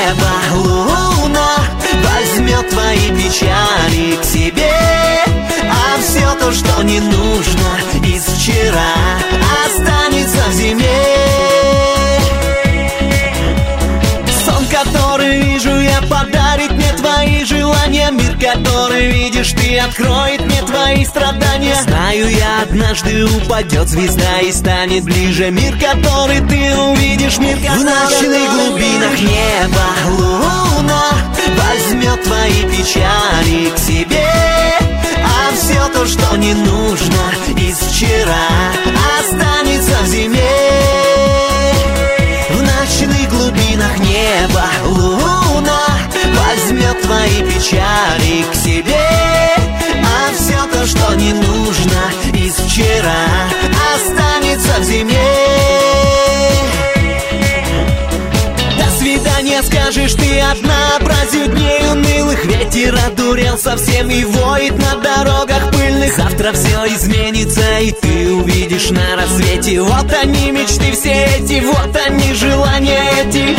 неба луна возьмет твои печали к себе, а все то, что не нужно из вчера, останется в зиме. Сон, который вижу я, подарит мне твои желания. Мир, который видишь ты, откроет мне твои страдания. Знаю я, однажды упадет звезда и станет ближе. Мир, который ты увидишь, мир, который... В ночных глубинах неба луна возьмет твои печали к себе, а все то, что не нужно из вчера, останется в зиме. В ночных глубинах неба луна возьмет твои печали к себе, а все то, что не нужно из вчера, останется в зиме. До свидания, скажешь ты однообразию дней унылых. Ветер одурел совсем и воет на дорогах пыльных. Завтра все изменится, и ты увидишь на рассвете. Вот они, мечты все эти, вот они, желания эти.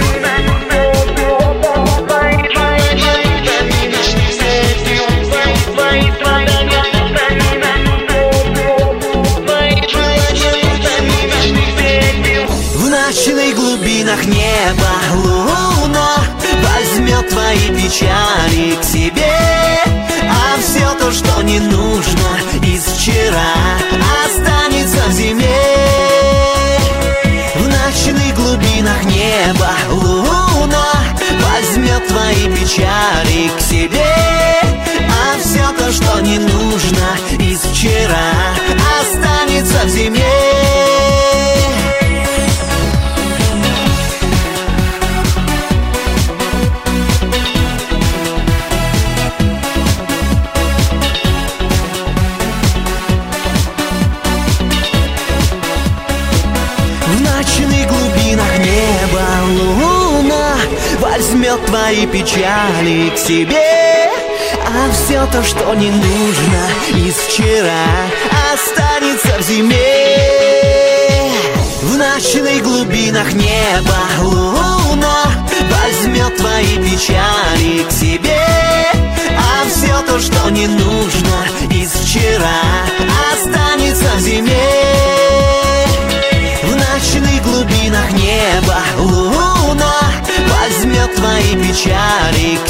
В ночных глубинах неба луна возьмет твои печали к себе, а все то, что не нужно из вчера, останется в зиме. В ночных глубинах неба луна возьмет твои печали к себе, а все то, что не нужно из вчера, останется в зиме. В ночных глубинах неба луна возьмет твои печали к себе, а все то, что не нужно из вчера, останется в зиме. В ночных глубинах неба луна возьмет твои печали к себе, а все то, что не нужно из вчера, останется в зиме. В ночных глубинах неба луна возьмет твои печали